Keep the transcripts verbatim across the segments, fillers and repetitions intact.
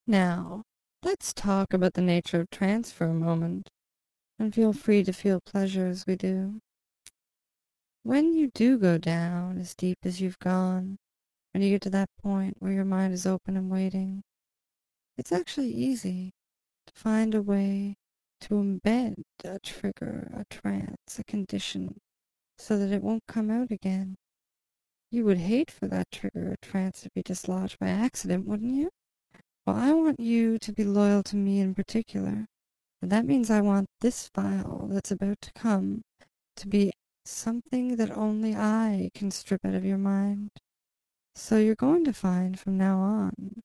Now, let's talk about the nature of trance for a moment, and feel free to feel pleasure as we do. When you do go down as deep as you've gone, and you get to that point where your mind is open and waiting, it's actually easy to find a way to embed a trigger, a trance, a condition, so that it won't come out again. You would hate for that trigger or trance to be dislodged by accident, wouldn't you? Well, I want you to be loyal to me in particular, and that means I want this file that's about to come to be something that only I can strip out of your mind. So you're going to find from now on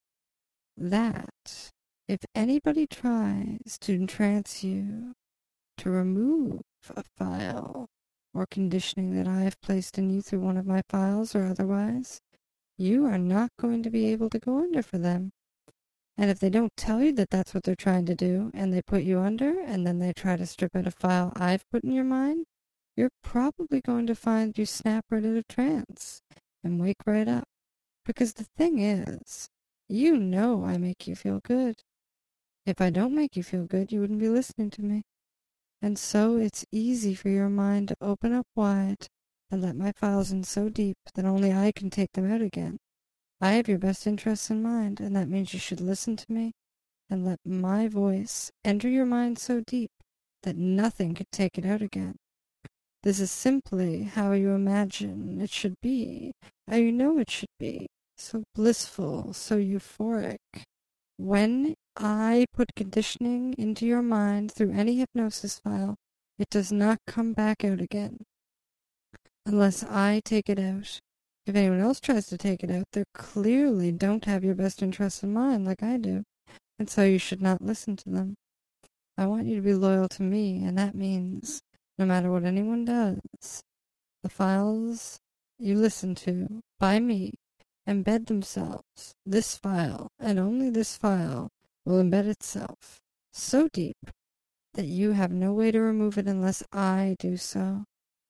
that if anybody tries to entrance you, to remove a file or conditioning that I have placed in you through one of my files or otherwise, you are not going to be able to go under for them. And if they don't tell you that that's what they're trying to do, and they put you under, and then they try to strip out a file I've put in your mind, you're probably going to find you snap right out of trance and wake right up. Because the thing is, you know I make you feel good. If I don't make you feel good, you wouldn't be listening to me. And so it's easy for your mind to open up wide and let my files in so deep that only I can take them out again. I have your best interests in mind, and that means you should listen to me and let my voice enter your mind so deep that nothing could take it out again. This is simply how you imagine it should be, how you know it should be, so blissful, so euphoric. When I put conditioning into your mind through any hypnosis file, it does not come back out again unless I take it out. If anyone else tries to take it out, they clearly don't have your best interests in mind like I do, and so you should not listen to them. I want you to be loyal to me, and that means no matter what anyone does, the files you listen to by me embed themselves. This file, and only this file, will embed itself so deep that you have no way to remove it unless I do so.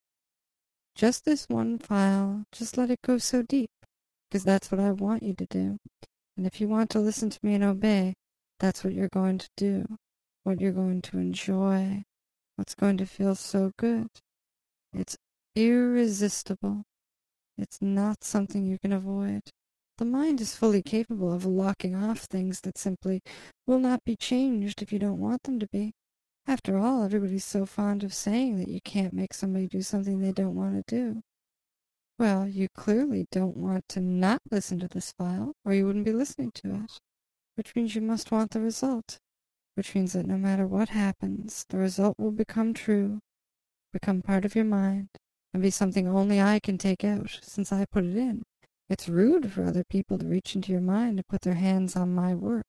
Just this one file, just let it go so deep, because that's what I want you to do. And if you want to listen to me and obey, that's what you're going to do, what you're going to enjoy, what's going to feel so good. It's irresistible. It's not something you can avoid. The mind is fully capable of locking off things that simply will not be changed if you don't want them to be. After all, everybody's so fond of saying that you can't make somebody do something they don't want to do. Well, you clearly don't want to not listen to this file, or you wouldn't be listening to it, which means you must want the result, which means that no matter what happens, the result will become true, become part of your mind, and be something only I can take out, since I put it in. It's rude for other people to reach into your mind and put their hands on my work.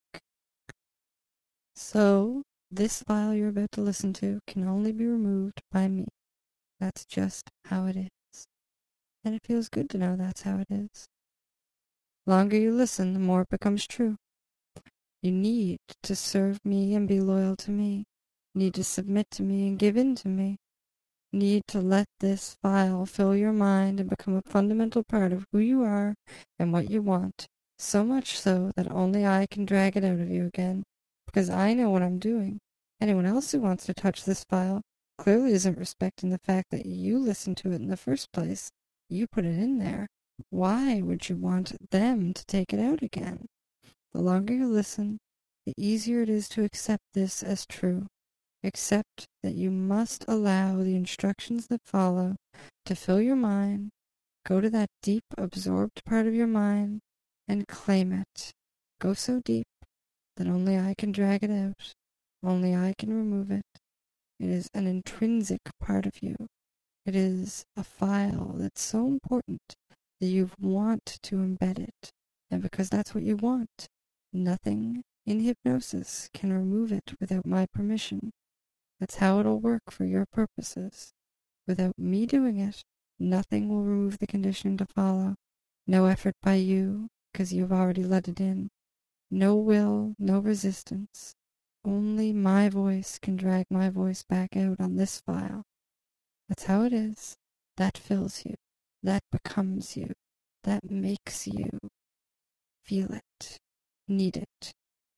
So, this file you're about to listen to can only be removed by me. That's just how it is. And it feels good to know that's how it is. The longer you listen, the more it becomes true. You need to serve me and be loyal to me. You need to submit to me and give in to me. You need to let this file fill your mind and become a fundamental part of who you are and what you want, so much so that only I can drag it out of you again, because I know what I'm doing. Anyone else who wants to touch this file clearly isn't respecting the fact that you listened to it in the first place. You put it in there. Why would you want them to take it out again? The longer you listen, the easier it is to accept this as true. Accept that you must allow the instructions that follow to fill your mind, go to that deep, absorbed part of your mind, and claim it. Go so deep that only I can drag it out, only I can remove it. It is an intrinsic part of you. It is a file that's so important that you want to embed it. And because that's what you want, nothing in hypnosis can remove it without my permission. That's how it'll work for your purposes. Without me doing it, nothing will remove the conditioning to follow. No effort by you, because you've already let it in. No will, no resistance. Only my voice can drag my voice back out on this file. That's how it is. That fills you. That becomes you. That makes you feel it, need it,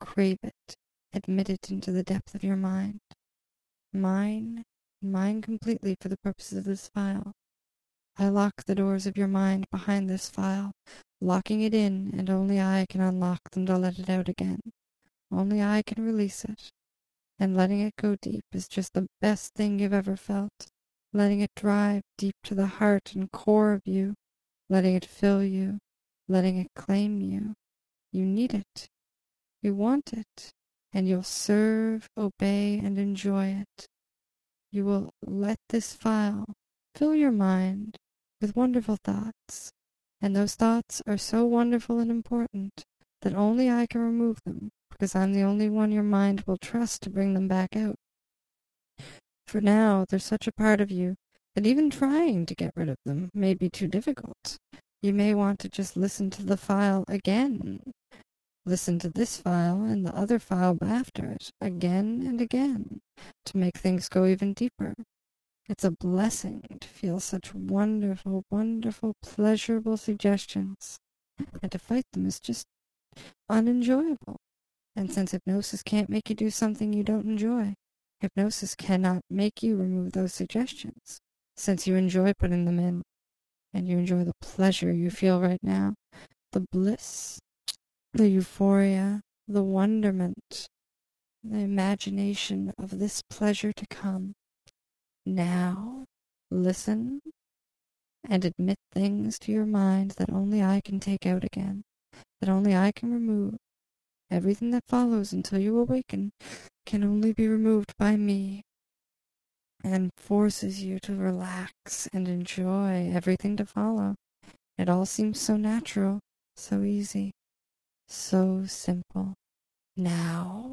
crave it, admit it into the depth of your mind. Mine, mine completely for the purposes of this file. I lock the doors of your mind behind this file, locking it in, and only I can unlock them to let it out again. Only I can release it. And letting it go deep is just the best thing you've ever felt. Letting it drive deep to the heart and core of you. Letting it fill you. Letting it claim you. You need it. You want it. And you'll serve, obey, and enjoy it. You will let this file fill your mind with wonderful thoughts, and those thoughts are so wonderful and important that only I can remove them, because I'm the only one your mind will trust to bring them back out. For now, they're such a part of you that even trying to get rid of them may be too difficult. You may want to just listen to the file again. Listen to this file and the other file after it, again and again, to make things go even deeper. It's a blessing to feel such wonderful, wonderful, pleasurable suggestions, and to fight them is just unenjoyable. And since hypnosis can't make you do something you don't enjoy, hypnosis cannot make you remove those suggestions, since you enjoy putting them in, and you enjoy the pleasure you feel right now, the bliss, the euphoria, the wonderment, the imagination of this pleasure to come. Now, listen and admit things to your mind that only I can take out again, that only I can remove. Everything that follows until you awaken can only be removed by me, and forces you to relax and enjoy everything to follow. It all seems so natural, so easy, so simple. Now,